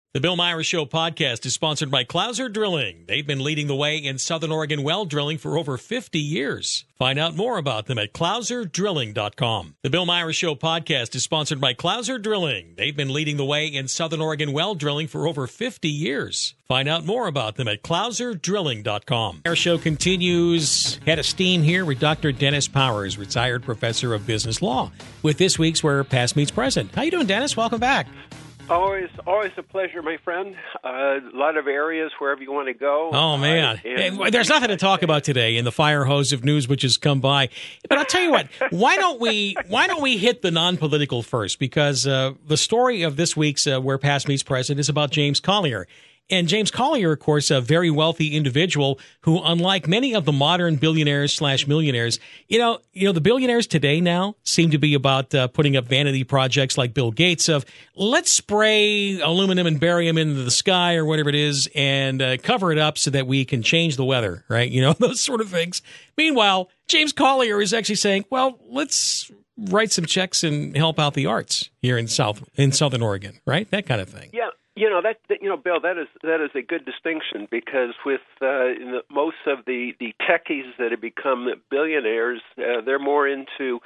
The Bill Myers Show podcast is sponsored by Clouser Drilling. They've been leading the way in Southern Oregon well drilling for over 50 years. Find out more about them at clouserdrilling.com. The Bill Myers Show podcast is sponsored by Clouser Drilling. They've been leading the way in Southern Oregon well drilling for over 50 years. Find out more about them at clouserdrilling.com. Our show continues. Head of steam here with Dr. Dennis Powers, retired professor of business law, with this week's Where Past Meets Present. How you doing, Dennis? Welcome back. Always a pleasure, my friend. A lot of areas wherever you want to go. Oh, man. There's nothing to talk about today in the fire hose of news which has come by. But I'll tell you what, why don't we hit the non-political first? Because the story of this week's Where Past Meets Present is about James Collier. And James Collier, of course, a very wealthy individual who, unlike many of the modern billionaires/millionaires, the billionaires today now seem to be about putting up vanity projects like Bill Gates of let's spray aluminum and barium into the sky or whatever it is and cover it up so that we can change the weather, right? Those sort of things. Meanwhile, James Collier is actually saying, well, let's write some checks and help out the arts here in Southern Oregon, right? That kind of thing. Yeah. Bill, that is a good distinction because with most of the techies that have become billionaires, they're more into,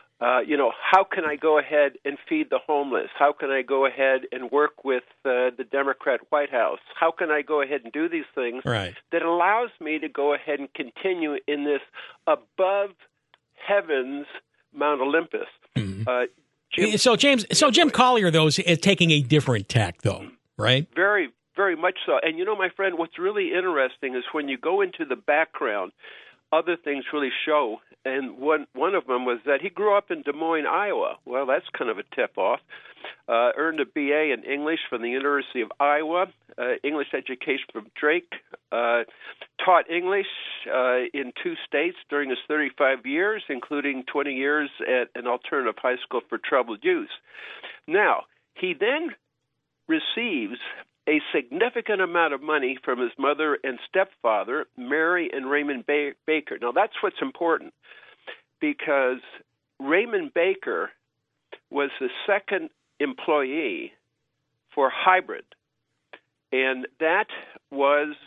how can I go ahead and feed the homeless? How can I go ahead and work with the Democrat White House? How can I go ahead and do these things that allows me to go ahead and continue in this above heavens Mount Olympus? Mm-hmm. So Jim Collier, though, is taking a different tack, though. Right? Very, very much so. And my friend, what's really interesting is when you go into the background, other things really show. And one of them was that he grew up in Des Moines, Iowa. Well, that's kind of a tip-off. Earned a BA in English from the University of Iowa, English education from Drake, taught English in 2 states during his 35 years, including 20 years at an alternative high school for troubled youth. Now, he then receives a significant amount of money from his mother and stepfather, Mary and Raymond Baker. Now, that's what's important because Raymond Baker was the second employee for Hybrid, and that was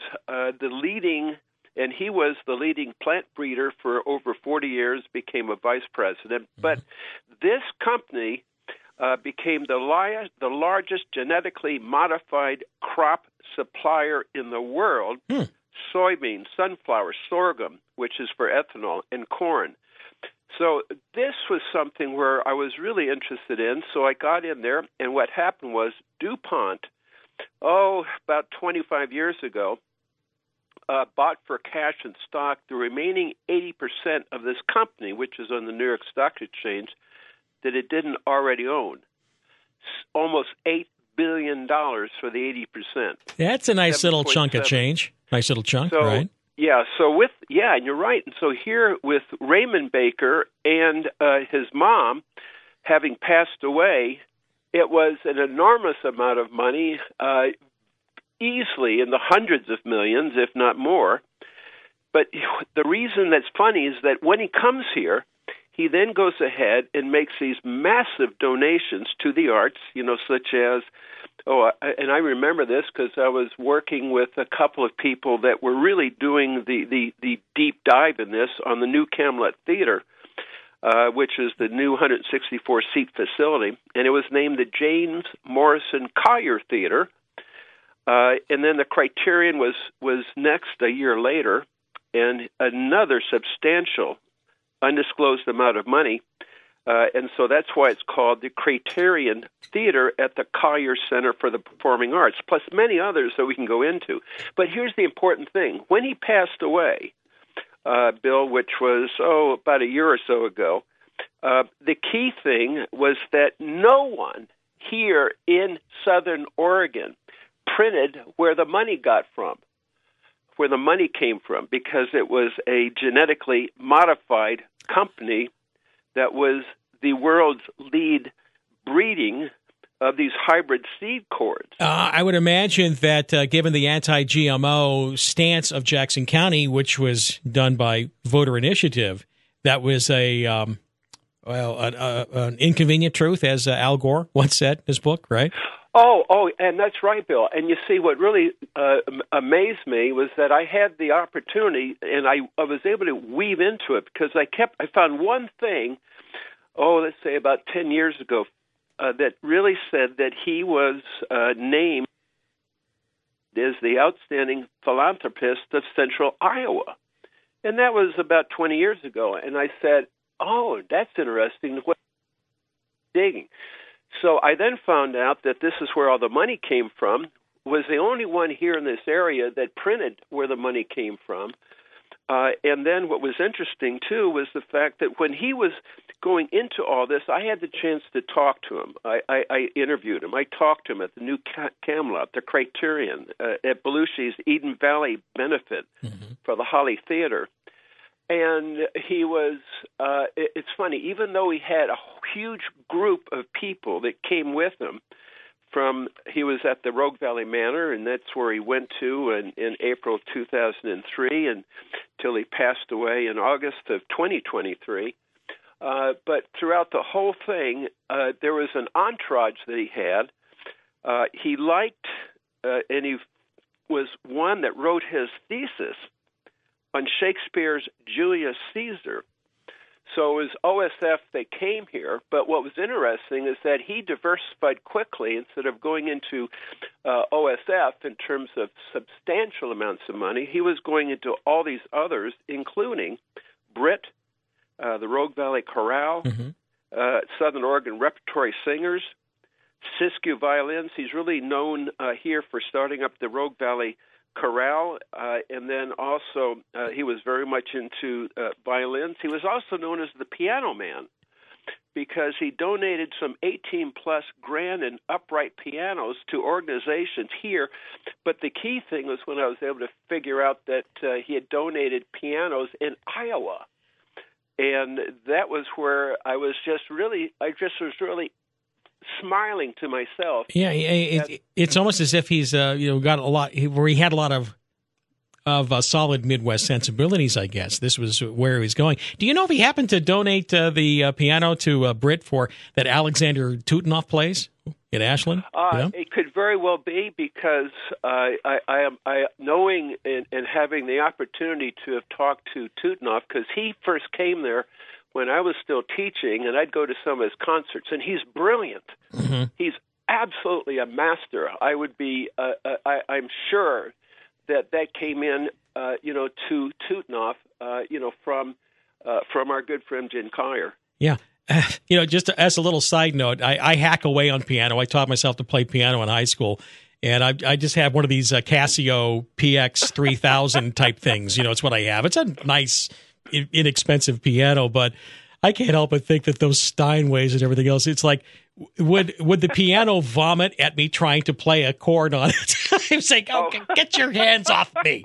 he was the leading plant breeder for over 40 years, became a vice president. But this company became the largest genetically modified crop supplier in the world, soybean, sunflower, sorghum, which is for ethanol, and corn. So this was something where I was really interested in, so I got in there, and what happened was DuPont, about 25 years ago, bought for cash and stock the remaining 80% of this company, which is on the New York Stock Exchange, that it didn't already own. Almost $8 billion for the 80%. That's a nice little chunk of change. Nice little chunk, right? Yeah, and you're right. And so here with Raymond Baker and his mom having passed away, it was an enormous amount of money, easily in the hundreds of millions, if not more. But the reason that's funny is that when he comes here, he then goes ahead and makes these massive donations to the arts, such as, and I remember this because I was working with a couple of people that were really doing the deep dive in this on the new Camelot Theater, which is the new 164-seat facility, and it was named the James Morrison Collier Theater. And then the Criterion was next a year later, and another substantial undisclosed amount of money, and so that's why it's called the Criterion Theater at the Collier Center for the Performing Arts, plus many others that we can go into. But here's the important thing. When he passed away, Bill, which was, about a year or so ago, the key thing was that no one here in Southern Oregon printed where the money came from, because it was a genetically modified company that was the world's lead breeding of these hybrid seed cords. I would imagine that given the anti-GMO stance of Jackson County, which was done by voter initiative, that was an inconvenient truth, as Al Gore once said in his book, right? And that's right, Bill. And you see, what really amazed me was that I had the opportunity, and I was able to weave into it because I found one thing, let's say about 10 years ago, that really said that he was named as the outstanding philanthropist of Central Iowa. And that was about 20 years ago. And I said, that's interesting. Digging. So I then found out that this is where all the money came from, was the only one here in this area that printed where the money came from. And then what was interesting, too, was the fact that when he was going into all this, I had the chance to talk to him. I interviewed him. I talked to him at the New Camelot, the Criterion, at Belushi's Eden Valley benefit for the Holly Theater. And he was, it's funny, even though he had a huge group of people that came with him he was at the Rogue Valley Manor, and that's where he went to in April 2003 until he passed away in August of 2023. But throughout the whole thing, there was an entourage that he had. He liked, and he was one that wrote his thesis on Shakespeare's Julius Caesar. So it was OSF that came here, but what was interesting is that he diversified quickly. Instead of going into OSF in terms of substantial amounts of money, he was going into all these others, including Brit, the Rogue Valley Chorale, Southern Oregon Repertory Singers, Siskiyou Violins. He's really known here for starting up the Rogue Valley Chorale, and then also he was very much into violins. He was also known as the Piano Man because he donated some 18-plus grand and upright pianos to organizations here. But the key thing was when I was able to figure out that he had donated pianos in Iowa. And that was where I was just really smiling to myself. Yeah, it's almost as if he's got a lot where he had a lot of solid Midwest sensibilities. I guess this was where he was going. Do you know if he happened to donate the piano to Brit for that Alexander Tutenhoff plays in Ashland? It could very well be because I knowing and having the opportunity to have talked to Tutenhoff because he first came there when I was still teaching, and I'd go to some of his concerts, and he's brilliant. He's absolutely a master. I would be, I'm sure that came in, to Tutenhoff, from our good friend Jen Collier. Yeah. Just as a little side note, I hack away on piano. I taught myself to play piano in high school. And I just have one of these Casio PX 3000 type things. It's what I have. It's a nice, inexpensive piano, but I can't help but think that those Steinways and everything else, it's like, would the piano vomit at me trying to play a chord on it? I'm saying, get your hands off me,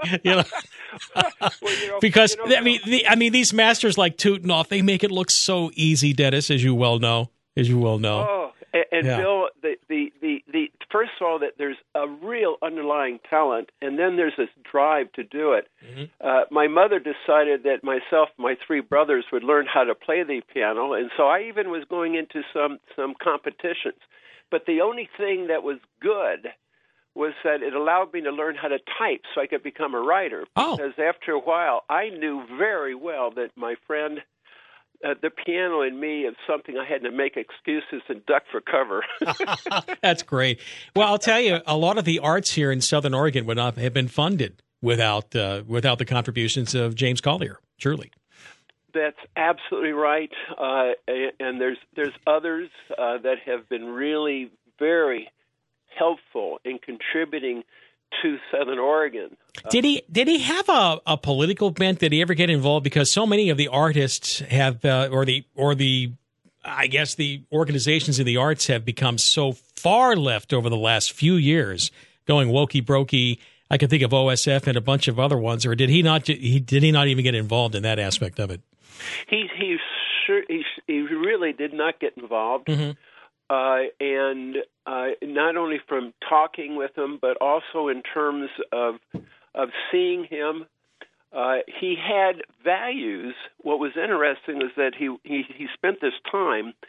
because these masters like Tutenhoff, they make it look so easy, Dennis, as you well know. Oh, and yeah. Bill, the first of all, that there's a real underlying talent, and then there's this drive to do it. My mother decided that myself and my three brothers would learn how to play the piano, and so I even was going into some competitions. But the only thing that was good was that it allowed me to learn how to type so I could become a writer. Because after a while, I knew very well that my friend, the piano in me is something I had to make excuses and duck for cover. That's great. Well, I'll tell you, a lot of the arts here in Southern Oregon would not have been funded without the contributions of James Collier, truly. That's absolutely right. And there's others that have been really very helpful in contributing to Southern Oregon. Did he have a political bent? Did he ever get involved? Because so many of the artists have, or the organizations in the arts have become so far left over the last few years, going wokey brokey. I can think of OSF and a bunch of other ones. Or did he not? Did he not even get involved in that aspect of it? He really did not get involved. And not only from talking with him, but also in terms of seeing him. He had values. What was interesting is that he spent this time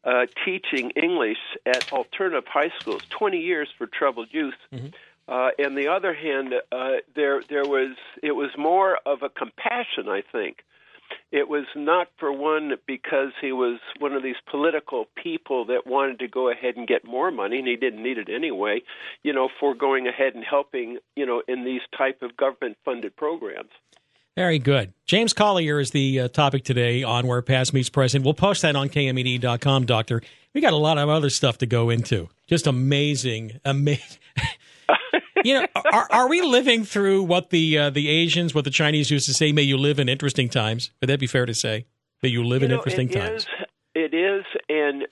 teaching English at alternative high schools, 20 years for troubled youth. Mm-hmm. On the other hand, it was more of a compassion, I think. It was not for one because he was one of these political people that wanted to go ahead and get more money, and he didn't need it anyway, for going ahead and helping, in these type of government-funded programs. Very good. James Collier is the topic today on Where Past Meets Present. We'll post that on KMED.com, Doctor. We got a lot of other stuff to go into. Just amazing. Are we living through what the Asians, what the Chinese used to say, may you live in interesting times? Would that be fair to say? That you live in interesting times? It is, and,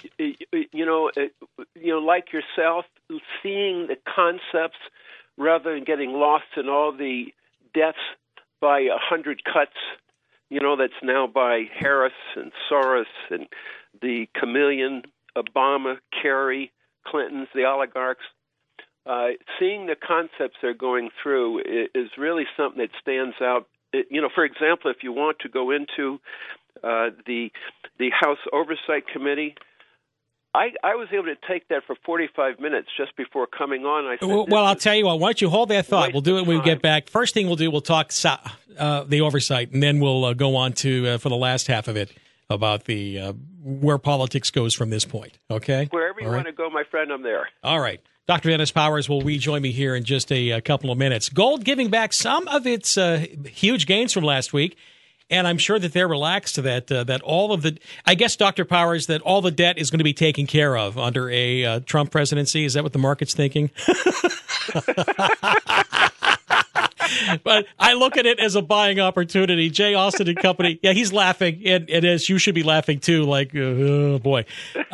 like yourself, seeing the concepts rather than getting lost in all the deaths by 100 cuts, that's now by Harris and Soros and the chameleon, Obama, Kerry, Clintons, the oligarchs. Seeing the concepts they're going through is really something that stands out. For example, if you want to go into the House Oversight Committee, I was able to take that for 45 minutes just before coming on. I said, well, I'll tell you what. Why don't you hold that thought? We'll do it when we get back. First thing we'll do, we'll talk the oversight, and then we'll go on to for the last half of it about the where politics goes from this point. Okay? Wherever you want to go, my friend, I'm there. All right. Dr. Dennis Powers will rejoin me here in just a couple of minutes. Gold giving back some of its huge gains from last week, and I'm sure that they're relaxed to that all of the, I guess, Dr. Powers, that all the debt is going to be taken care of under a Trump presidency. Is that what the market's thinking? But I look at it as a buying opportunity. Jay Austin and Company, yeah, he's laughing, and as you should be laughing too, like, oh boy.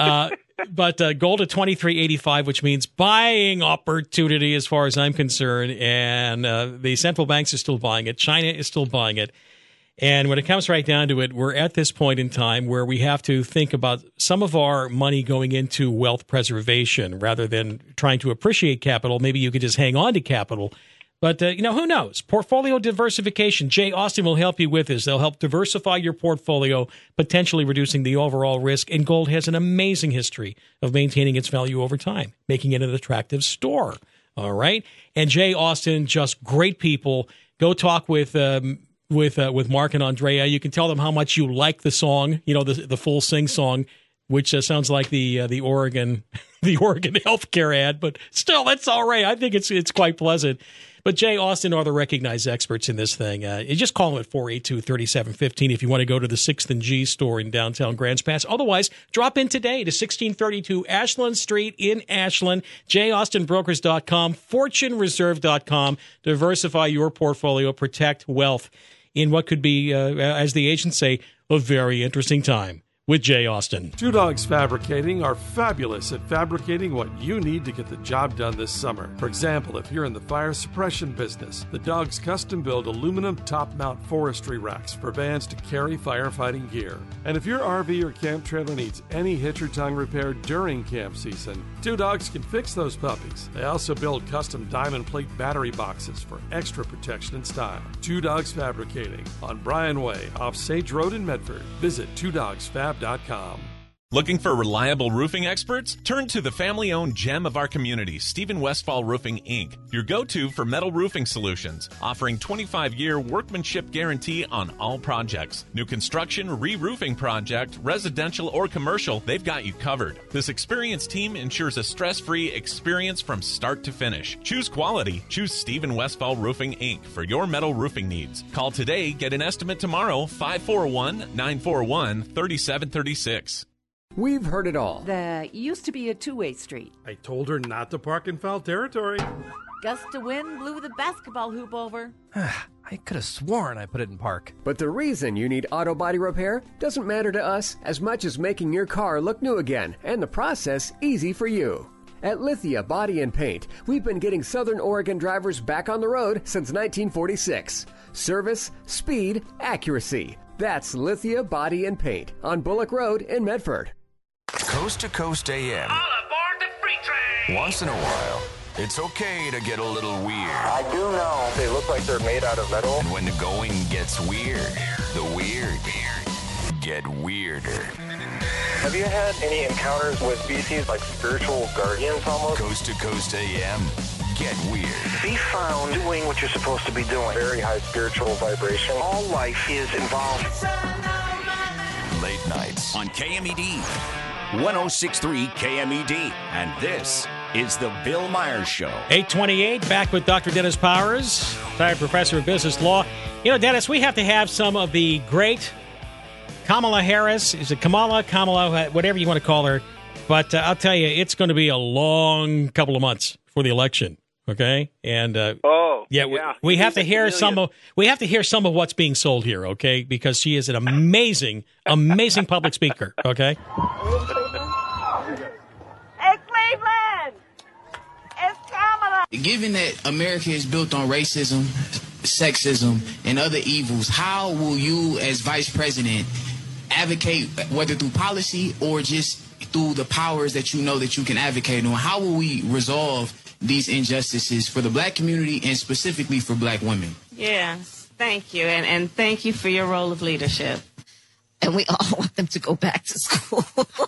But gold at $23.85, which means buying opportunity as far as I'm concerned. And the central banks are still buying it. China is still buying it. And when it comes right down to it, we're at this point in time where we have to think about some of our money going into wealth preservation rather than trying to appreciate capital. Maybe you could just hang on to capital. But, who knows? Portfolio diversification. Jay Austin will help you with this. They'll help diversify your portfolio, potentially reducing the overall risk. And gold has an amazing history of maintaining its value over time, making it an attractive store. All right? And Jay Austin, just great people. Go talk with Mark and Andrea. You can tell them how much you like the song, the full sing song, which sounds like the Oregon healthcare ad, but still, that's all right. I think it's quite pleasant. But Jay Austin are the recognized experts in this thing. You just call them at 482-3715 if you want to go to the 6th and G store in downtown Grants Pass. Otherwise, drop in today to 1632 Ashland Street in Ashland, jaustinbrokers.com, fortunereserve.com. Diversify your portfolio, protect wealth in what could be, as the agents say, a very interesting time. With Jay Austin. Two Dogs Fabricating are fabulous at fabricating what you need to get the job done this summer. For example, if you're in the fire suppression business, the Dogs custom-build aluminum top-mount forestry racks for vans to carry firefighting gear. And if your RV or camp trailer needs any hitch or tongue repair during camp season, Two Dogs can fix those puppies. They also build custom diamond plate battery boxes for extra protection and style. Two Dogs Fabricating on Bryan Way off Sage Road in Medford. Visit twodogsfab.com. Looking for reliable roofing experts? Turn to the family-owned gem of our community, Stephen Westfall Roofing, Inc., your go-to for metal roofing solutions, offering 25-year workmanship guarantee on all projects. New construction, re-roofing project, residential or commercial, they've got you covered. This experienced team ensures a stress-free experience from start to finish. Choose quality. Choose Stephen Westfall Roofing, Inc. for your metal roofing needs. Call today, get an estimate tomorrow, 541-941-3736. We've heard it all. There used to be a two-way street. I told her not to park in foul territory. Gust of wind blew the basketball hoop over. I could have sworn I put it in park. But the reason you need auto body repair doesn't matter to us as much as making your car look new again and the process easy for you. At Lithia Body and Paint, we've been getting Southern Oregon drivers back on the road since 1946. Service, speed, accuracy. That's Lithia Body and Paint on Bullock Road in Medford. Coast to Coast AM. All aboard the freight train! Once in a while, it's okay to get a little weird. I do know they look like they're made out of metal. And when the going gets weird, the weird get weirder. Have you had any encounters with species like spiritual guardians almost? Coast to Coast AM. Get weird. Be found doing what you're supposed to be doing. Very high spiritual vibration. All life is involved. Late nights on KMED. 106.3 KMED. And this is the Bill Myers Show. 828, back with Dr. Dennis Powers, retired professor of business law. You know, Dennis, we have to have some of the great Kamala Harris. Is it Kamala, whatever you want to call her. But I'll tell you, it's going to be a long couple of months for the election. Okay, and we have to hear some of what's being sold here. Okay, because she is an amazing public speaker. Okay. It's Cleveland. It's Kamala. Given that America is built on racism, sexism, and other evils, how will you, as vice president, advocate, whether through policy or just through the powers that you know that you can advocate on? How will we resolve these injustices for the black community and specifically for black women? Yes, thank you. And thank you for your role of leadership. And we all want them to go back to school.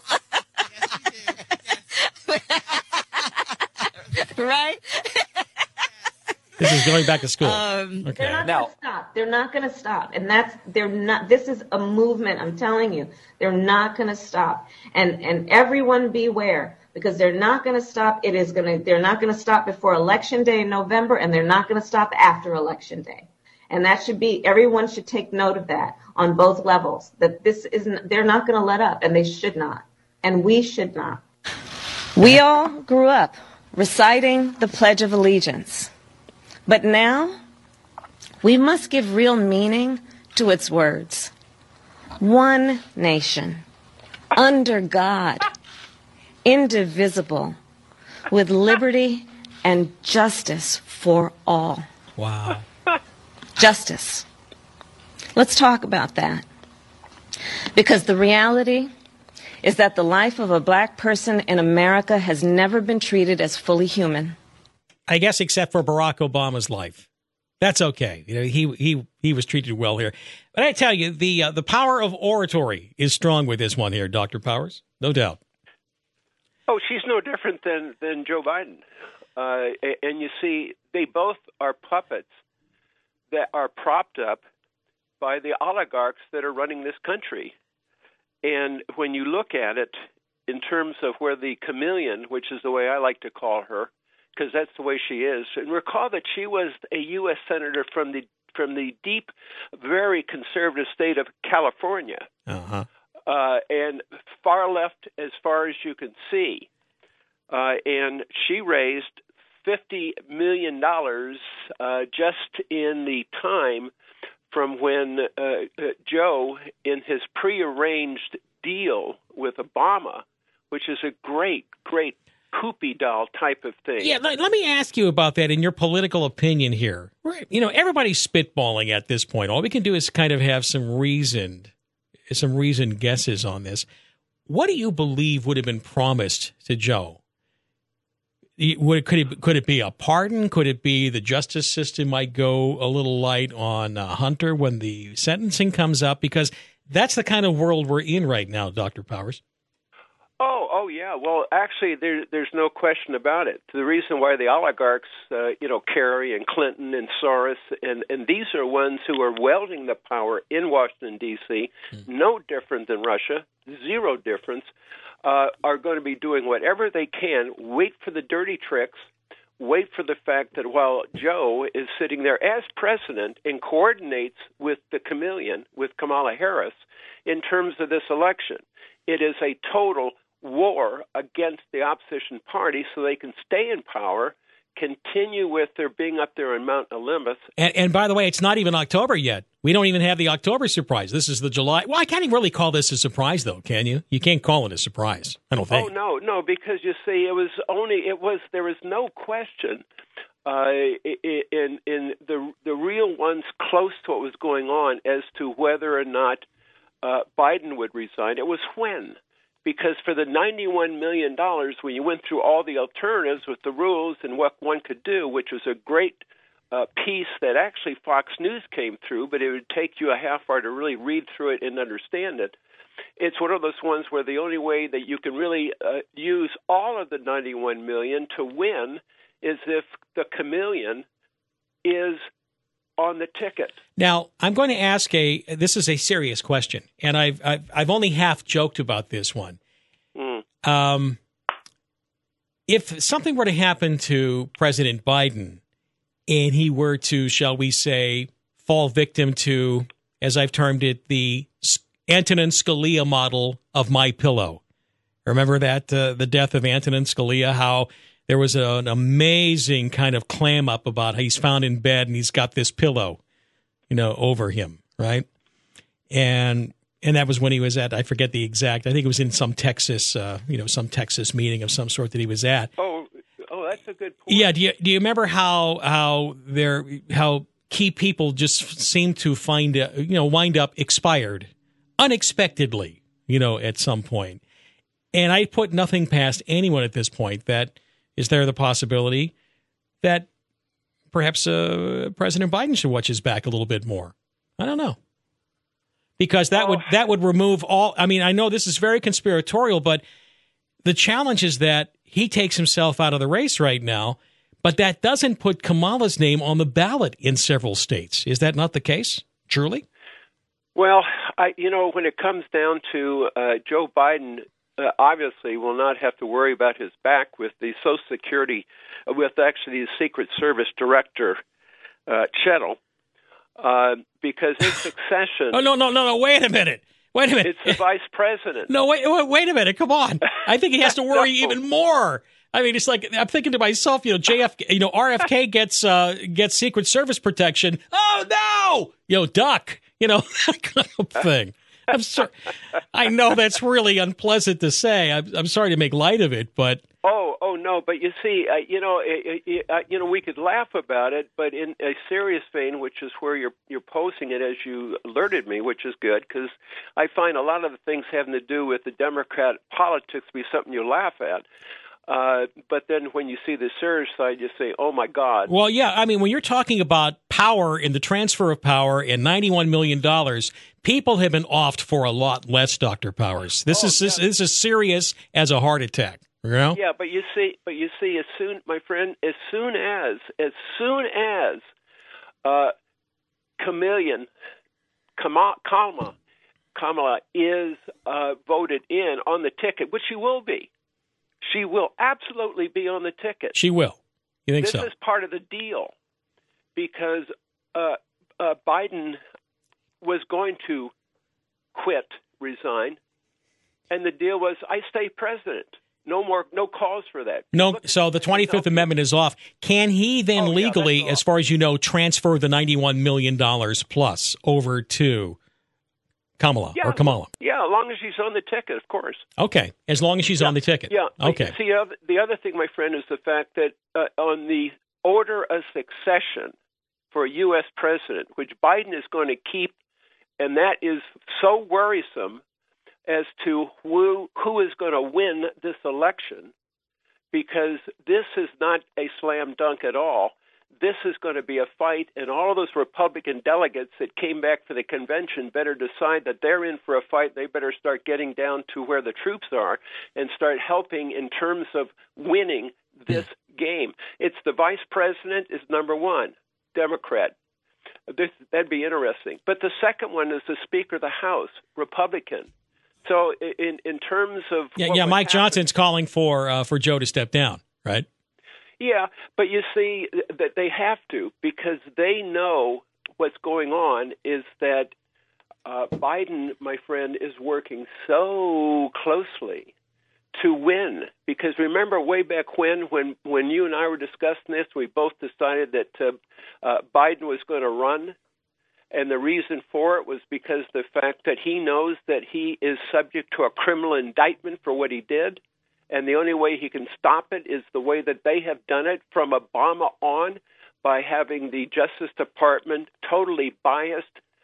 Right? This is going back to school. Okay. They're not going to stop. They're not going to stop. And this is a movement, I'm telling you. They're not going to stop. And everyone beware, because they're not going to stop. They're not going to stop before Election Day in November, and they're not going to stop after Election Day. And everyone should take note of that on both levels, that they're not going to let up, and they should not. And we should not. We all grew up reciting the Pledge of Allegiance. But now, we must give real meaning to its words. One nation, under God, indivisible, with liberty and justice for all. Wow. Justice. Let's talk about that. Because the reality is that the life of a black person in America has never been treated as fully human. I guess except for Barack Obama's life. That's okay. You know, he was treated well here. But I tell you, the power of oratory is strong with this one here, Dr. Powers. No doubt. Oh, she's no different than Joe Biden. And you see, they both are puppets that are propped up by the oligarchs that are running this country. And when you look at it in terms of where the chameleon, which is the way I like to call her, because that's the way she is, and recall that she was a U.S. senator from the deep, very conservative state of California, and far left as far as you can see. And she raised $50 million just in the time from when Joe, in his prearranged deal with Obama, which is a great poopy doll type of thing. Yeah, let me ask you about that in your political opinion here. Right. You know, everybody's spitballing at this point. All we can do is kind of have some reasoned guesses on this. What do you believe would have been promised to Joe? Could it be a pardon? Could it be the justice system might go a little light on Hunter when the sentencing comes up? Because that's the kind of world we're in right now, Dr. Powers. Oh, yeah. Well, actually, there's no question about it. The reason why the oligarchs, Kerry and Clinton and Soros, and these are ones who are wielding the power in Washington, D.C., no different than Russia, zero difference, are going to be doing whatever they can, wait for the dirty tricks, wait for the fact that while Joe is sitting there as president and coordinates with the chameleon, with Kamala Harris, in terms of this election, it is a total war against the opposition party so they can stay in power, continue with their being up there on Mount Olympus. And by the way, it's not even October yet. We don't even have the October surprise. This is the July. Well, I can't even really call this a surprise, though, can you? You can't call it a surprise, I don't think. Oh, no, because you see, there was no question in the real ones close to what was going on as to whether or not Biden would resign. It was when. Because for the $91 million, when you went through all the alternatives with the rules and what one could do, which was a great piece that actually Fox News came through, but it would take you a half hour to really read through it and understand it. it's one of those ones where the only way that you can really use all of the $91 million to win is if the chameleon is on the ticket. Now, I'm going to ask this is a serious question, and I've only half joked about this one. If something were to happen to President Biden and he were to, shall we say, fall victim to, as I've termed it, the Antonin Scalia model of MyPillow. Remember that, the death of Antonin Scalia, how there was an amazing kind of clam up about how he's found in bed and he's got this pillow, over him, right? And that was when he was at, I forget the exact, I think it was in some Texas, some Texas meeting of some sort that he was at. Oh, that's a good point. Yeah. Do you remember how key people just seem to wind up expired unexpectedly, at some point? And I put nothing past anyone at this point that is there the possibility that perhaps President Biden should watch his back a little bit more. I don't know. Because that would remove all. I mean, I know this is very conspiratorial, but the challenge is that he takes himself out of the race right now, but that doesn't put Kamala's name on the ballot in several states. Is that not the case, truly? Well, when it comes down to Joe Biden, obviously will not have to worry about his back with the Social Security, with actually the Secret Service Director, Chettle. Because his succession... Oh, no, wait a minute. It's the vice president. No, wait a minute, come on. I think he has to worry even more. I mean, it's like, I'm thinking to myself, RFK gets Secret Service protection. Oh, no! Duck! That kind of thing. I'm sorry. I know that's really unpleasant to say. I'm sorry to make light of it, but... Oh no! But you see, we could laugh about it, but in a serious vein, which is where you're posing it as you alerted me, which is good because I find a lot of the things having to do with the Democrat politics be something you laugh at. But then when you see the serious side, you say, "Oh my God!" Well, yeah. I mean, when you're talking about power and the transfer of power and $91 million, people have been offed for a lot less. Dr. Powers, this is serious as a heart attack. Yeah, but you see, as soon, my friend, as soon as Kamala is voted in on the ticket, which she will be. She will absolutely be on the ticket. She will. You think so? This is part of the deal because Biden was going to resign, and the deal was, I stay president. No cause for that. No, so the 25th Amendment is off. Can he then legally, as far as you know, transfer the $91 million plus over to Kamala or Kamala? Yeah, as long as she's on the ticket, of course. Okay, as long as she's on the ticket. Yeah. Okay. See, the other thing, my friend, is the fact that on the order of succession for a U.S. president, which Biden is going to keep, and that is so worrisome as to who is going to win this election, because this is not a slam dunk at all. This is going to be a fight, and all of those Republican delegates that came back for the convention better decide that they're in for a fight. They better start getting down to where the troops are and start helping in terms of winning this game. It's the vice president is number one, Democrat. That'd be interesting. But the second one is the Speaker of the House, Republican. So in terms of Mike Johnson's calling for Joe to step down, right? Yeah, but you see that they have to, because they know what's going on is that Biden, my friend, is working so closely to win. Because remember way back when you and I were discussing this, we both decided that Biden was going to run. And the reason for it was because the fact that he knows that he is subject to a criminal indictment for what he did. And the only way he can stop it is the way that they have done it from Obama on, by having the Justice Department totally biased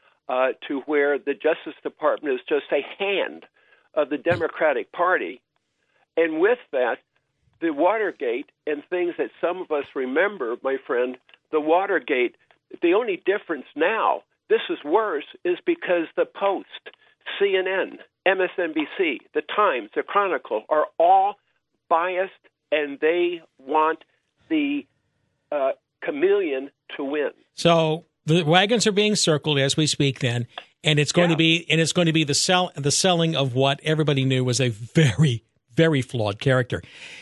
to where the Justice Department is just a hand of the Democratic Party. And with that, the Watergate and things that some of us remember, my friend, the Watergate, the only difference now, this is worse, is because the Post CNN, MSNBC, The Times, The Chronicle are all biased, and they want the chameleon to win. So the wagons are being circled as we speak then, and it's going to be the selling of what everybody knew was a very, very flawed character.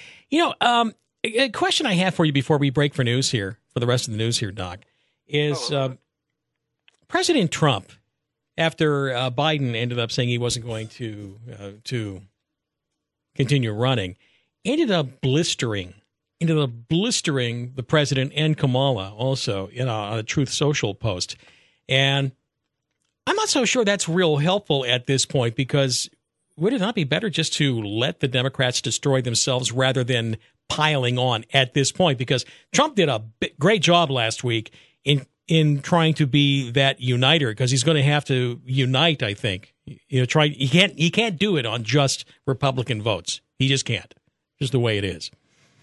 A question I have for you before we break for news here, for the rest of the news here, Doc, is President Trump, after Biden ended up saying he wasn't going to continue running, ended up blistering the president and Kamala also on a Truth Social post. And I'm not so sure that's real helpful at this point, because would it not be better just to let the Democrats destroy themselves rather than piling on at this point? Because Trump did a great job last week in trying to be that uniter, because he's going to have to unite, I think. He can't do it on just Republican votes. He just can't. Just the way it is.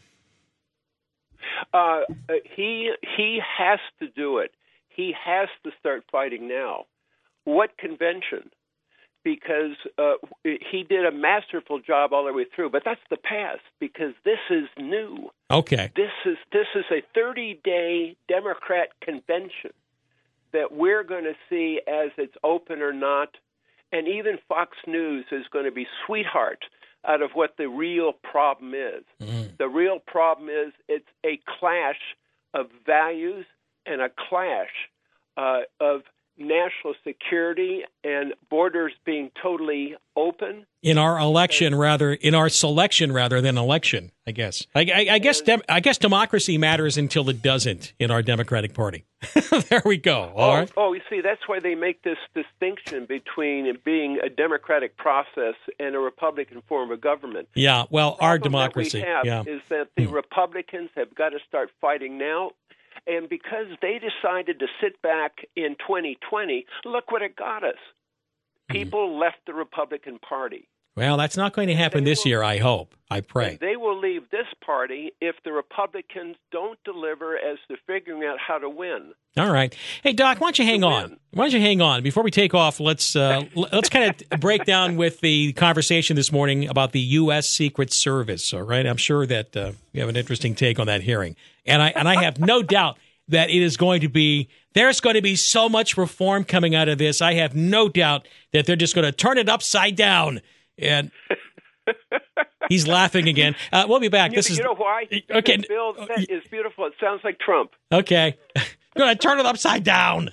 He has to do it. He has to start fighting now. What convention? Because he did a masterful job all the way through, but that's the past, because this is new. Okay. This is a 30-day Democrat convention that we're going to see as it's open or not, and even Fox News is going to be sweetheart out of what the real problem is. The real problem is it's a clash of values and a clash of national security and borders being totally open. In our selection rather than election, I guess. I guess democracy matters until it doesn't in our Democratic Party. There we go. All right. Oh, you see, that's why they make this distinction between it being a democratic process and a Republican form of government. Yeah, well, our democracy. What we have is that the Republicans have got to start fighting now. And because they decided to sit back in 2020, look what it got us. People left the Republican Party. Well, that's not going to happen this year, I hope. I pray. They will leave this party if the Republicans don't deliver as to figuring out how to win. All right. Hey, Doc, why don't you hang on? Why don't you hang on? Before we take off, let's kind of break down with the conversation this morning about the U.S. Secret Service, all right? I'm sure that you have an interesting take on that hearing. And I have no doubt that there's going to be so much reform coming out of this. I have no doubt that they're just going to turn it upside down. And he's laughing again. We'll be back. You know why? Okay. Bill, that is beautiful. It sounds like Trump. Okay. We're going to turn it upside down.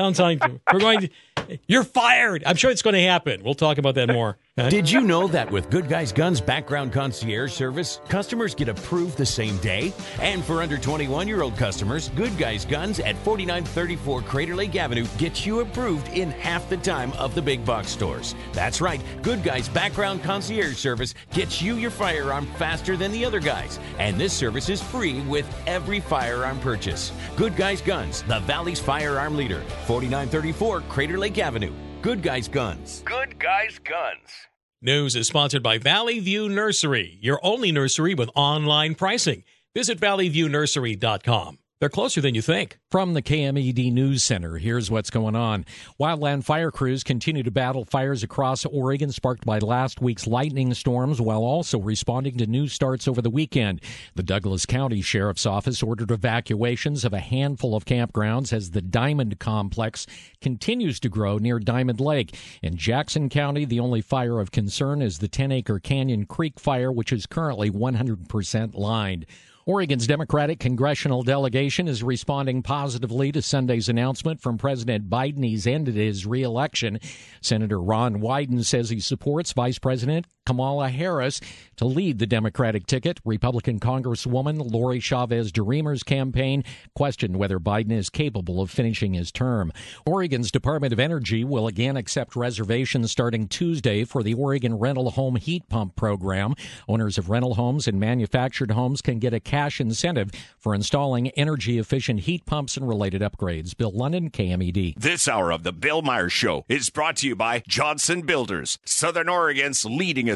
You're fired. I'm sure it's going to happen. We'll talk about that more. Did you know that with Good Guys Guns background concierge service, customers get approved the same day? And for under 21-year-old customers, Good Guys Guns at 4934 Crater Lake Avenue gets you approved in half the time of the big box stores. That's right. Good Guys background concierge service gets you your firearm faster than the other guys. And this service is free with every firearm purchase. Good Guys Guns, the Valley's firearm leader. 4934 Crater Lake Avenue. Good Guys Guns. Good Guys Guns. News is sponsored by Valley View Nursery, your only nursery with online pricing. Visit valleyviewnursery.com. They're closer than you think. From the KMED News Center, here's what's going on. Wildland fire crews continue to battle fires across Oregon sparked by last week's lightning storms while also responding to new starts over the weekend. The Douglas County Sheriff's Office ordered evacuations of a handful of campgrounds as the Diamond Complex continues to grow near Diamond Lake. In Jackson County, the only fire of concern is the 10-acre Canyon Creek fire, which is currently 100% lined. Oregon's Democratic congressional delegation is responding positively to Sunday's announcement from President Biden he's ended his re-election. Senator Ron Wyden says he supports Vice President Kamala Harris to lead the Democratic ticket. Republican Congresswoman Lori Chavez-DeRemer's campaign questioned whether Biden is capable of finishing his term. Oregon's Department of Energy will again accept reservations starting Tuesday for the Oregon Rental Home Heat Pump Program. Owners of rental homes and manufactured homes can get a cash incentive for installing energy-efficient heat pumps and related upgrades. Bill London, KMED. This hour of the Bill Myers Show is brought to you by Johnson Builders, Southern Oregon's leading authority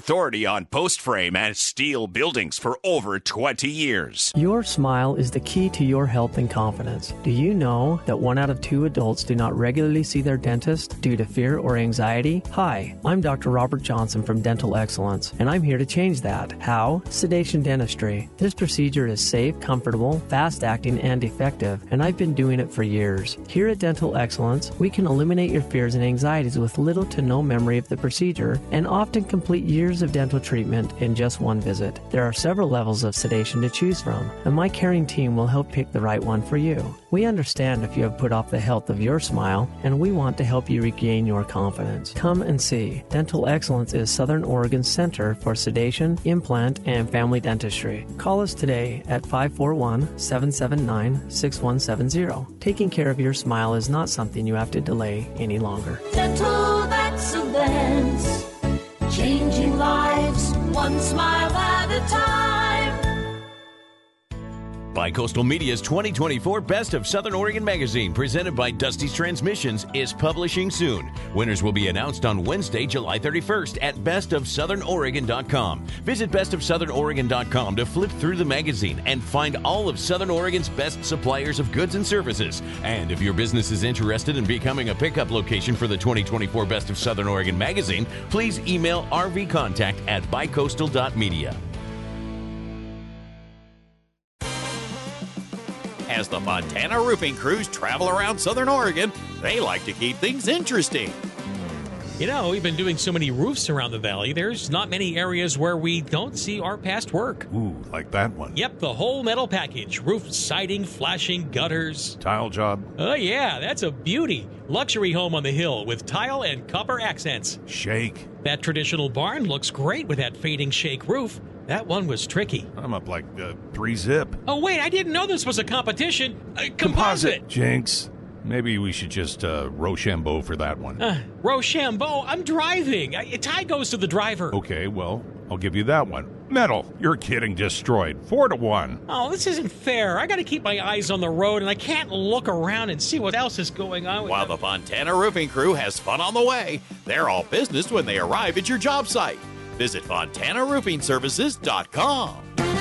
authority on post frame and steel buildings for over 20 years. Your smile is the key to your health and confidence. Do you know that 1 out of 2 adults do not regularly see their dentist due to fear or anxiety? Hi, I'm Dr. Robert Johnson from Dental Excellence, and I'm here to change that. How? Sedation dentistry. This procedure is safe, comfortable, fast-acting, and effective, and I've been doing it for years. Here at Dental Excellence, we can eliminate your fears and anxieties with little to no memory of the procedure and often complete years of dental treatment in just one visit. There are several levels of sedation to choose from, and my caring team will help pick the right one for you. We understand if you have put off the health of your smile, and we want to help you regain your confidence. Come and see. Dental Excellence is Southern Oregon's Center for Sedation, Implant, and Family Dentistry. Call us today at 541-779-6170. Taking care of your smile is not something you have to delay any longer. Dental Excellence, changing lives, one smile at a time. Bicoastal Media's 2024 Best of Southern Oregon magazine, presented by Dusty's Transmissions, is publishing soon. Winners will be announced on Wednesday, July 31st at bestofsouthernoregon.com. Visit bestofsouthernoregon.com to flip through the magazine and find all of Southern Oregon's best suppliers of goods and services. And if your business is interested in becoming a pickup location for the 2024 Best of Southern Oregon magazine, please email rvcontact@bicoastal.media. As the Fontana Roofing crews travel around Southern Oregon, they like to keep things interesting. You know, we've been doing so many roofs around the valley, there's not many areas where we don't see our past work. Ooh, like that one. Yep, the whole metal package. Roof, siding, flashing, gutters. Tile job. Oh, yeah, that's a beauty. Luxury home on the hill with tile and copper accents. Shake. That traditional barn looks great with that fading shake roof. That one was tricky. I'm up like 3-zip. Oh, wait, I didn't know this was a competition. Composite. Jinx. Maybe we should just Rochambeau for that one. Rochambeau? I'm driving. A tie goes to the driver. Okay, well, I'll give you that one. Metal. You're kidding. Destroyed. 4-1. Oh, this isn't fair. I got to keep my eyes on the road, and I can't look around and see what else is going on. While the Fontana Roofing crew has fun on the way, they're all business when they arrive at your job site. Visit FontanaRoofingServices.com.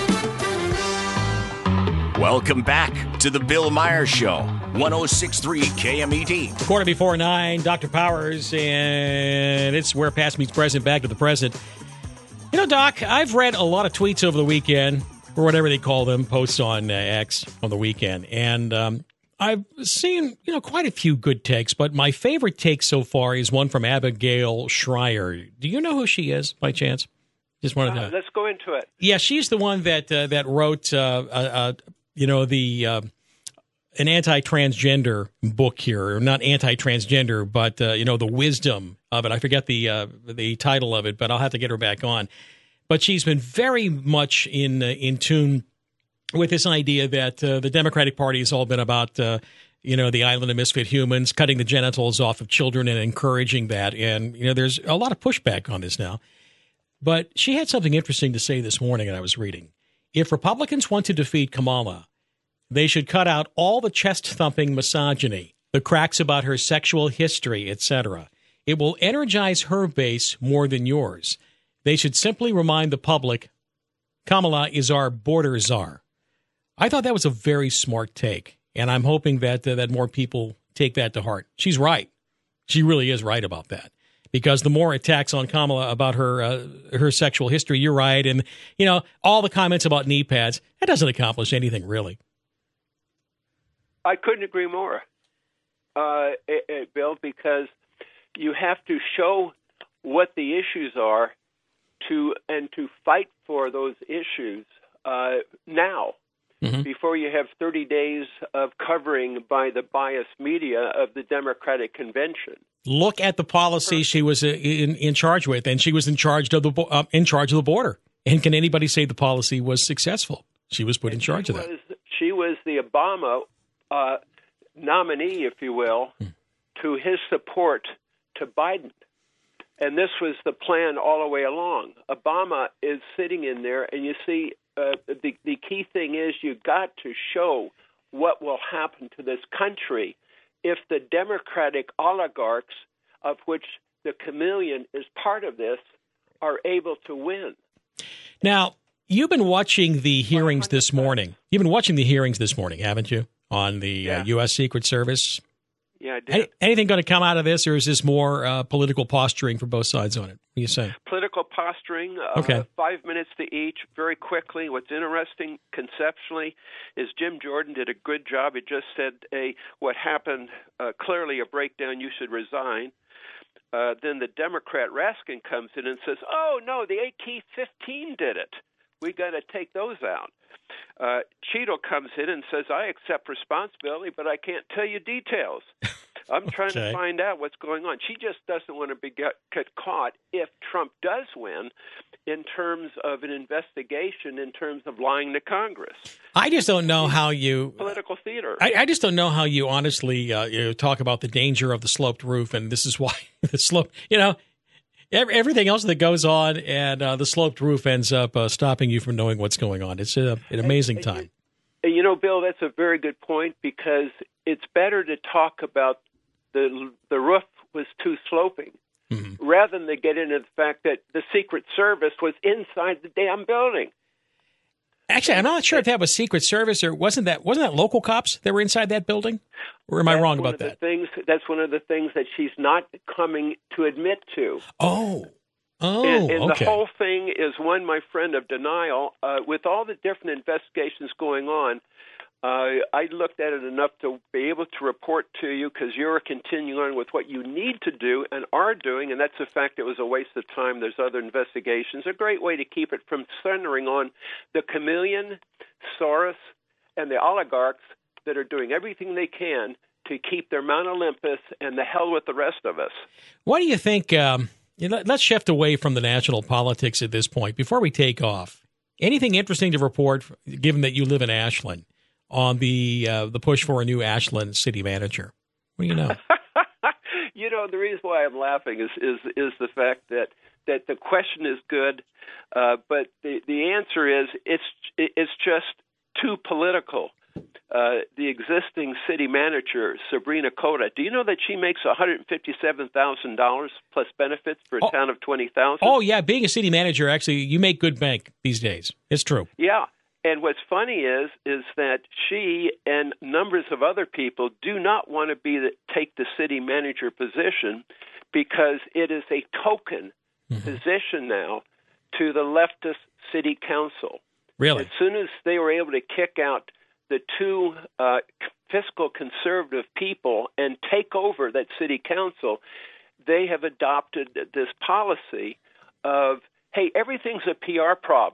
Welcome back to the Bill Myers Show, 106.3 KMED. 9:15, Dr. Powers, and it's where past meets present, back to the present. You know, Doc, I've read a lot of tweets over the weekend, or whatever they call them, posts on X on the weekend, and I've seen, quite a few good takes, but my favorite take so far is one from Abigail Schreier. Do you know who she is, by chance? Just wanted to. Let's go into it. Yeah, she's the one that wrote, an anti-transgender book here, or not anti-transgender, but the wisdom of it. I forget the title of it, but I'll have to get her back on. But she's been very much in tune with this idea that the Democratic Party has all been about, the island of misfit humans, cutting the genitals off of children and encouraging that. And, there's a lot of pushback on this now. But she had something interesting to say this morning, and I was reading. If Republicans want to defeat Kamala, they should cut out all the chest-thumping misogyny, the cracks about her sexual history, etc. It will energize her base more than yours. They should simply remind the public, Kamala is our border czar. I thought that was a very smart take, and I'm hoping that more people take that to heart. She's right. She really is right about that. Because the more attacks on Kamala about her sexual history, you're right, and all the comments about knee pads, that doesn't accomplish anything really. I couldn't agree more, Bill, because you have to show what the issues are to fight for those issues now. Mm-hmm. Before you have 30 days of covering by the biased media of the Democratic Convention. Look at the policy she was in charge with, and she was in charge of the border. And can anybody say the policy was successful? She was put in charge of that. She was the Obama nominee, if you will, to his support to Biden. And this was the plan all the way along. Obama is sitting in there, and you see the key thing is you got to show what will happen to this country if the Democratic oligarchs, of which the Chameleon is part of this, are able to win. Now, you've been watching the hearings this morning. You've been watching the hearings this morning, haven't you, on the U.S. Secret Service? Yeah, I did. Anything going to come out of this, or is this more political posturing for both sides on it? What do you say? Political posturing, okay. 5 minutes to each, very quickly. What's interesting conceptually is Jim Jordan did a good job. He just said, what happened, clearly a breakdown, you should resign. Then the Democrat Raskin comes in and says, oh, no, the AK-15 did it. We got to take those out. Cheeto comes in and says, I accept responsibility, but I can't tell you details. I'm trying to find out what's going on. She just doesn't want to get caught if Trump does win in terms of an investigation, in terms of lying to Congress. I just don't know how you... Political theater. I just don't know how you honestly talk about the danger of the sloped roof, and this is why the slope... Everything else that goes on, and the sloped roof ends up stopping you from knowing what's going on. It's an amazing time. Bill, that's a very good point, because it's better to talk about the roof was too sloping, rather than to get into the fact that the Secret Service was inside the damn building. Actually, I'm not sure if that was Secret Service or wasn't that local cops that were inside that building? Or am I wrong about that? That's one of the things that she's not coming to admit to. Oh, and okay. The whole thing is one, my friend, of denial. With all the different investigations going on, I looked at it enough to be able to report to you, because you're continuing on with what you need to do and are doing, and that's the fact it was a waste of time. There's other investigations. A great way to keep it from centering on the chameleon, Soros, and the oligarchs that are doing everything they can to keep their Mount Olympus, and the hell with the rest of us. What do you think? Let's shift away from the national politics at this point. Before we take off, anything interesting to report, given that you live in Ashland, on the push for a new Ashland city manager? What do you know? The reason why I'm laughing is the fact that the question is good, but the answer is it's just too political. The existing city manager, Sabrina Cota, do you know that she makes $157,000 plus benefits for a town of 20,000? Oh, yeah. Being a city manager, actually, you make good bank these days. It's true. Yeah. And what's funny is that she and numbers of other people do not want to take the city manager position, because it is a token position now to the leftist city council. Really? As soon as they were able to kick out the two fiscal conservative people and take over that city council, they have adopted this policy of, hey, everything's a PR problem.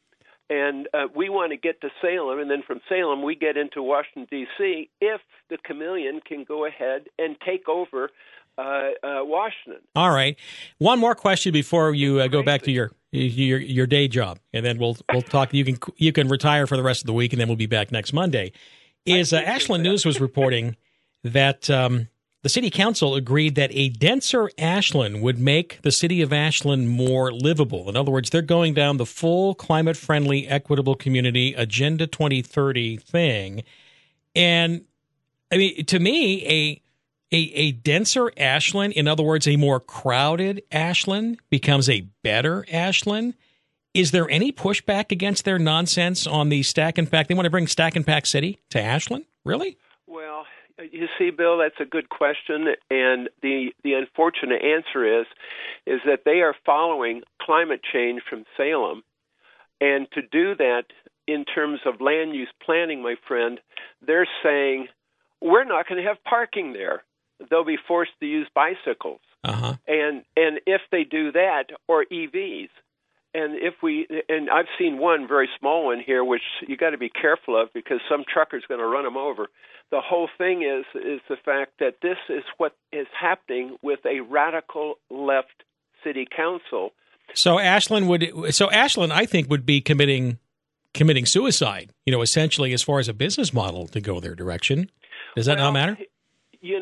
And we want to get to Salem, and then from Salem we get into Washington, D.C., if the chameleon can go ahead and take over Washington. All right. One more question before you go back to your day job, and then we'll talk. You can retire for the rest of the week, and then we'll be back next Monday. Ashland News was reporting that the city council agreed that a denser Ashland would make the city of Ashland more livable. In other words, they're going down the full climate-friendly, equitable community Agenda 2030 thing. And, I mean, to me, a denser Ashland, in other words, a more crowded Ashland, becomes a better Ashland. Is there any pushback against their nonsense on the Stack and Pack? They want to bring Stack and Pack City to Ashland? Really? Well, you see, Bill, that's a good question, and the unfortunate answer is that they are following climate change from Salem, and to do that in terms of land use planning, my friend, they're saying we're not going to have parking there. They'll be forced to use bicycles, and if they do that, or EVs. And I've seen one very small one here, which you got to be careful of, because some trucker's going to run them over. The whole thing is the fact that this is what is happening with a radical left city council. So Ashland, I think, would be committing suicide. Essentially, as far as a business model to go their direction. Does that not matter? In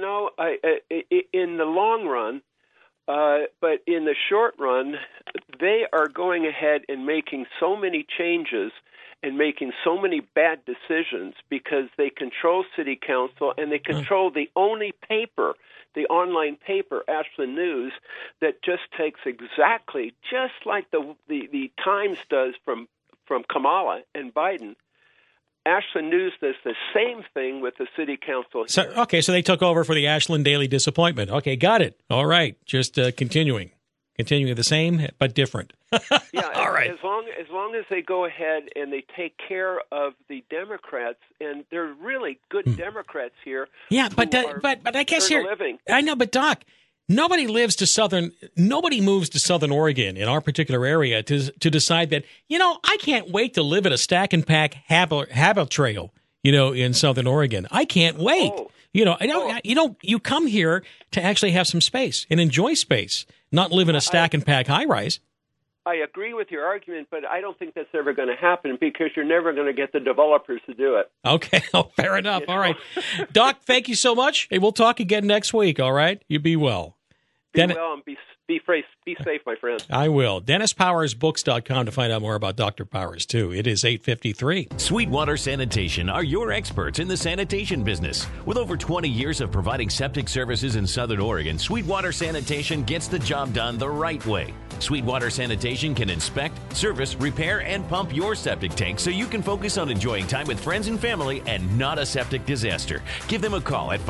the long run. But in the short run, they are going ahead and making so many changes and making so many bad decisions because they control city council and they control the only paper, the online paper, Ashland News, that just takes exactly just like the Times does from Kamala and Biden. Ashland News does the same thing with the city council. So they took over for the Ashland Daily Disappointment. Okay, got it. All right, just continuing the same but different. Yeah, all right. As long as they go ahead and they take care of the Democrats, and they're really good Democrats here. Yeah, but I guess here living. I know, but Doc, nobody moves to Southern Oregon in our particular area to decide that, I can't wait to live at a stack and pack habit trail, in Southern Oregon. I can't wait. Oh. You come here to actually have some space and enjoy space, not live in a stack and pack high rise. I agree with your argument, but I don't think that's ever going to happen because you're never going to get the developers to do it. Okay, fair enough. All right. Doc, thank you so much. Hey, we'll talk again next week, all right? You be well. Be well and be safe, my friend. I will. DennisPowersBooks.com to find out more about Dr. Powers, too. It is 8:53. Sweetwater Sanitation are your experts in the sanitation business. With over 20 years of providing septic services in Southern Oregon, Sweetwater Sanitation gets the job done the right way. Sweetwater Sanitation can inspect, service, repair, and pump your septic tank so you can focus on enjoying time with friends and family and not a septic disaster. Give them a call at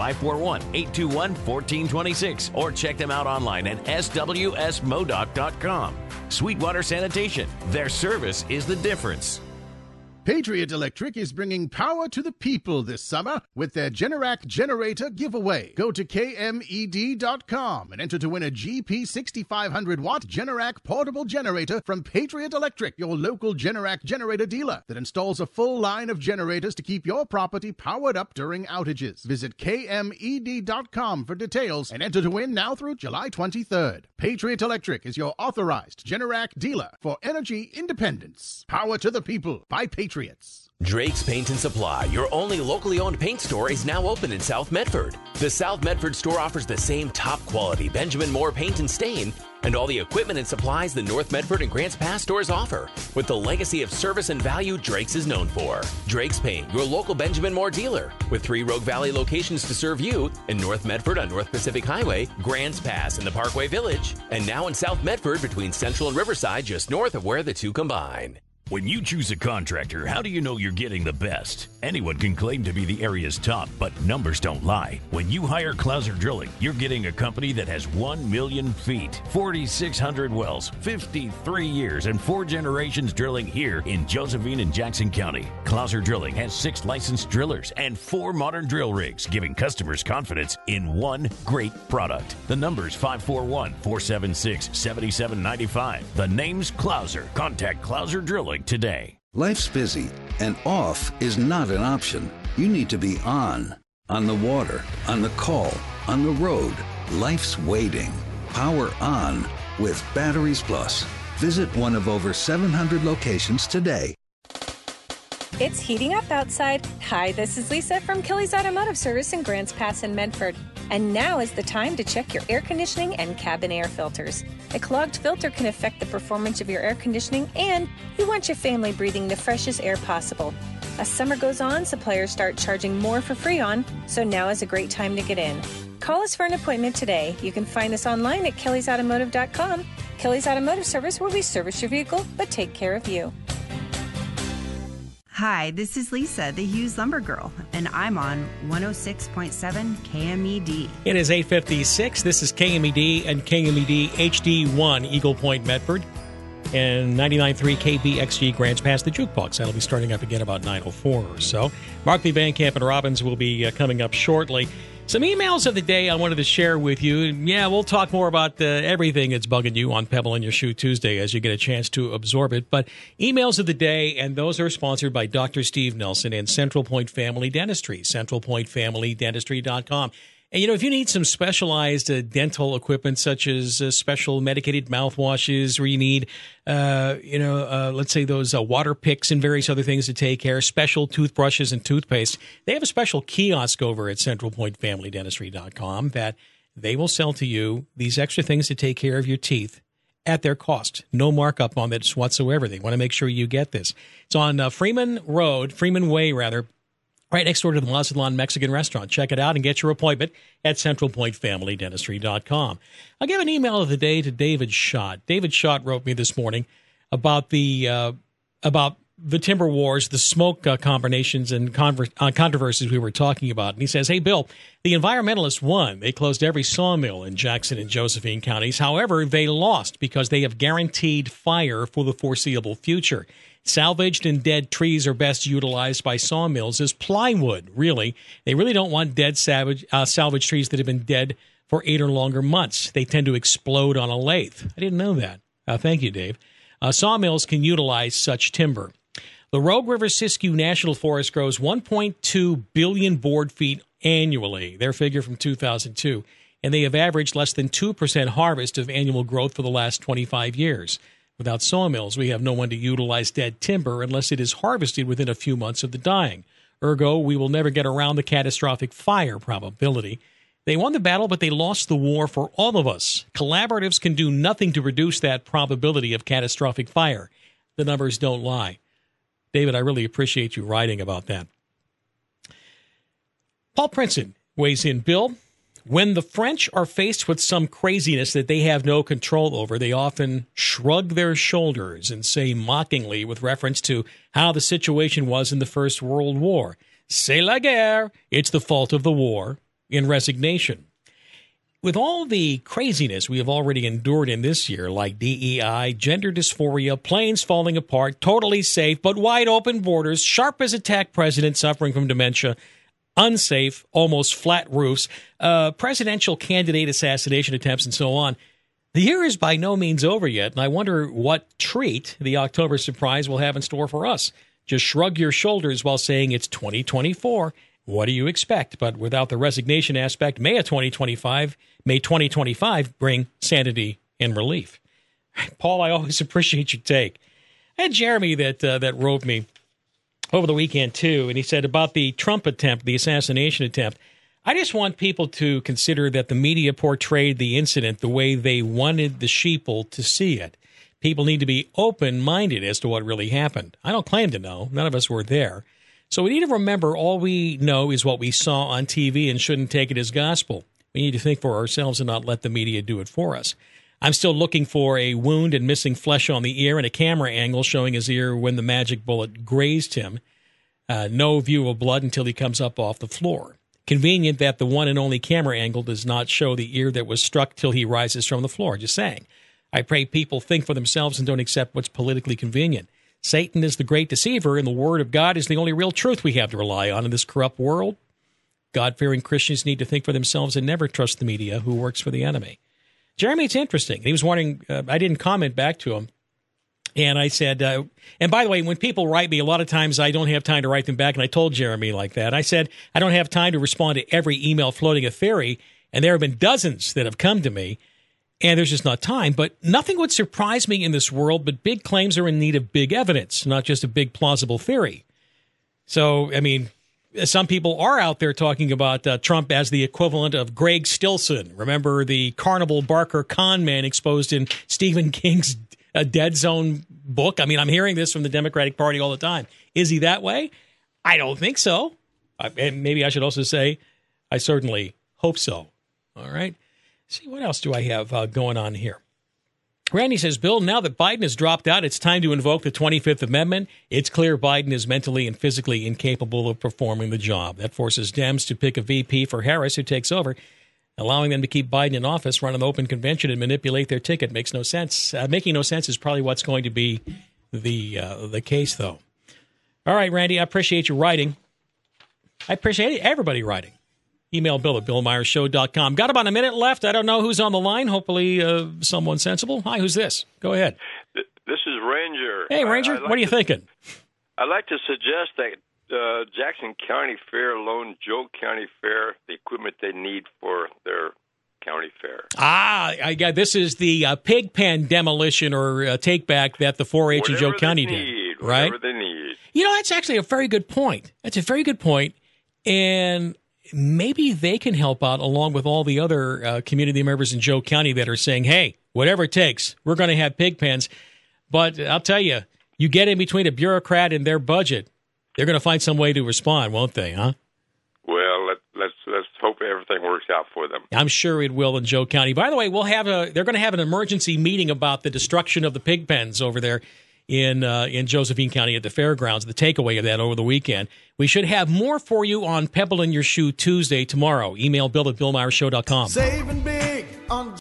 541-821-1426 or check them out online at swsmodoc.com. Sweetwater Sanitation. Their service is the difference. Patriot Electric is bringing power to the people this summer with their Generac generator giveaway. Go to KMED.com and enter to win a GP 6500-watt Generac portable generator from Patriot Electric, your local Generac generator dealer that installs a full line of generators to keep your property powered up during outages. Visit KMED.com for details and enter to win now through July 23rd. Patriot Electric is your authorized Generac dealer for energy independence. Power to the people by Patriot. Drake's Paint and Supply, your only locally owned paint store, is now open in South Medford. The South Medford store offers the same top quality Benjamin Moore paint and stain and all the equipment and supplies the North Medford and Grants Pass stores offer, with the legacy of service and value Drake's is known for. Drake's Paint, your local Benjamin Moore dealer, with 3 Rogue Valley locations to serve you in North Medford on North Pacific Highway, Grants Pass in the Parkway Village, and now in South Medford between Central and Riverside, just north of where the two combine. When you choose a contractor, how do you know you're getting the best? Anyone can claim to be the area's top, but numbers don't lie. When you hire Clouser Drilling, you're getting a company that has 1 million feet, 4,600 wells, 53 years, and 4 generations drilling here in Josephine and Jackson County. Clouser Drilling has 6 licensed drillers and 4 modern drill rigs, giving customers confidence in one great product. The number's 541-476-7795. The name's Clouser. Contact Clouser Drilling today. Life's busy, and off is not an option. You need to be on the water, on the call, on the road. Life's waiting. Power on with Batteries Plus. Visit one of over 700 locations today. It's heating up outside. Hi, this is Lisa from Kelly's Automotive Service in Grants Pass in Medford. And now is the time to check your air conditioning and cabin air filters. A clogged filter can affect the performance of your air conditioning, and you want your family breathing the freshest air possible. As summer goes on, suppliers start charging more for Freon, so now is a great time to get in. Call us for an appointment today. You can find us online at kellysautomotive.com. Kelly's Automotive Service, where we service your vehicle, but take care of you. Hi, this is Lisa, the Hughes Lumber Girl, and I'm on 106.7 KMED. It is 8:56. This is KMED and KMED HD1 Eagle Point, Medford, and 99.3 KBXG Grants Pass, the Jukebox. That'll be starting up again about 9:04 or so. Markley, Van Camp, and Robbins will be coming up shortly. Some emails of the day I wanted to share with you. Yeah, we'll talk more about everything that's bugging you on Pebble in Your Shoe Tuesday as you get a chance to absorb it. But emails of the day, and those are sponsored by Dr. Steve Nelson and Central Point Family Dentistry, centralpointfamilydentistry.com. And, if you need some specialized dental equipment, such as special medicated mouthwashes, or you need, let's say those water picks and various other things to take care, special toothbrushes and toothpaste, they have a special kiosk over at centralpointfamilydentistry.com that they will sell to you these extra things to take care of your teeth at their cost. No markup on this whatsoever. They want to make sure you get this. It's on Freeman Way, right next door to the Mazatlan Mexican restaurant. Check it out and get your appointment at centralpointfamilydentistry.com. I'll give an email of the day to David Schott. David Schott wrote me this morning about the timber wars, the smoke combinations and controversies we were talking about. And he says, hey, Bill, the environmentalists won. They closed every sawmill in Jackson and Josephine counties. However, they lost because they have guaranteed fire for the foreseeable future. Salvaged and dead trees are best utilized by sawmills as plywood, really. They really don't want dead salvage trees that have been dead for 8 or longer months. They tend to explode on a lathe. I didn't know that. Thank you, Dave. Sawmills can utilize such timber. The Rogue River Siskiyou National Forest grows 1.2 billion board feet annually, their figure from 2002, and they have averaged less than 2% harvest of annual growth for the last 25 years. Without sawmills, we have no one to utilize dead timber unless it is harvested within a few months of the dying. Ergo, we will never get around the catastrophic fire probability. They won the battle, but they lost the war for all of us. Collaboratives can do nothing to reduce that probability of catastrophic fire. The numbers don't lie. David, I really appreciate you writing about that. Paul Princeton weighs in. Bill, when the French are faced with some craziness that they have no control over, they often shrug their shoulders and say mockingly, with reference to how the situation was in the First World War, c'est la guerre, it's the fault of the war, in resignation. With all the craziness we have already endured in this year, like DEI, gender dysphoria, planes falling apart, totally safe, but wide open borders, sharp as a tack president suffering from dementia, unsafe, almost flat roofs, presidential candidate assassination attempts, and so on. The year is by no means over yet, and I wonder what treat the October surprise will have in store for us. Just shrug your shoulders while saying it's 2024. What do you expect? But without the resignation aspect, May 2025 bring sanity and relief. Paul, I always appreciate your take. I had Jeremy that wrote me over the weekend, too, and he said about the Trump attempt, the assassination attempt, I just want people to consider that the media portrayed the incident the way they wanted the sheeple to see it. People need to be open-minded as to what really happened. I don't claim to know. None of us were there. So we need to remember all we know is what we saw on TV and shouldn't take it as gospel. We need to think for ourselves and not let the media do it for us. I'm still looking for a wound and missing flesh on the ear and a camera angle showing his ear when the magic bullet grazed him. No view of blood until he comes up off the floor. Convenient that the one and only camera angle does not show the ear that was struck till he rises from the floor. Just saying. I pray people think for themselves and don't accept what's politically convenient. Satan is the great deceiver, and the Word of God is the only real truth we have to rely on in this corrupt world. God-fearing Christians need to think for themselves and never trust the media who works for the enemy. Jeremy, it's interesting. He was wondering, I didn't comment back to him, and I said, and by the way, when people write me, a lot of times I don't have time to write them back, and I told Jeremy like that. I said, I don't have time to respond to every email floating a theory, and there have been dozens that have come to me, and there's just not time. But nothing would surprise me in this world, but big claims are in need of big evidence, not just a big plausible theory. So, I mean, some people are out there talking about Trump as the equivalent of Greg Stilson. Remember the Carnival Barker con man exposed in Stephen King's Dead Zone book? I mean, I'm hearing this from the Democratic Party all the time. Is he that way? I don't think so. And maybe I should also say I certainly hope so. All right. See, what else do I have going on here? Randy says, Bill, now that Biden has dropped out, it's time to invoke the 25th Amendment. It's clear Biden is mentally and physically incapable of performing the job. That forces Dems to pick a VP for Harris, who takes over. Allowing them to keep Biden in office, run an open convention, and manipulate their ticket makes no sense. Making no sense is probably what's going to be the case, though. All right, Randy, I appreciate you writing. I appreciate everybody writing. Email Bill at BillMeyersShow.com. Got about a minute left. I don't know who's on the line. Hopefully someone sensible. Hi, who's this? Go ahead. This is Ranger. Hey, Ranger. What are you thinking? I'd like to suggest that Jackson County Fair loan Joe County Fair the equipment they need for their county fair. I got this is the pig pen demolition or take back that the 4-H in Joe County did. Right? Whatever they need. You know, that's actually a very good point. That's a very good point. And maybe they can help out along with all the other community members in Joe County that are saying, hey, whatever it takes, we're going to have pig pens. But I'll tell you, you get in between a bureaucrat and their budget, they're going to find some way to respond, won't they, huh? Well, let's hope everything works out for them. I'm sure it will in Joe County. By the way, they're going to have an emergency meeting about the destruction of the pig pens over there in Josephine County at the fairgrounds, the takeaway of that over the weekend. We should have more for you on Pebble in Your Shoe Tuesday tomorrow. Email Bill at BillMeierShow.com. Saving big on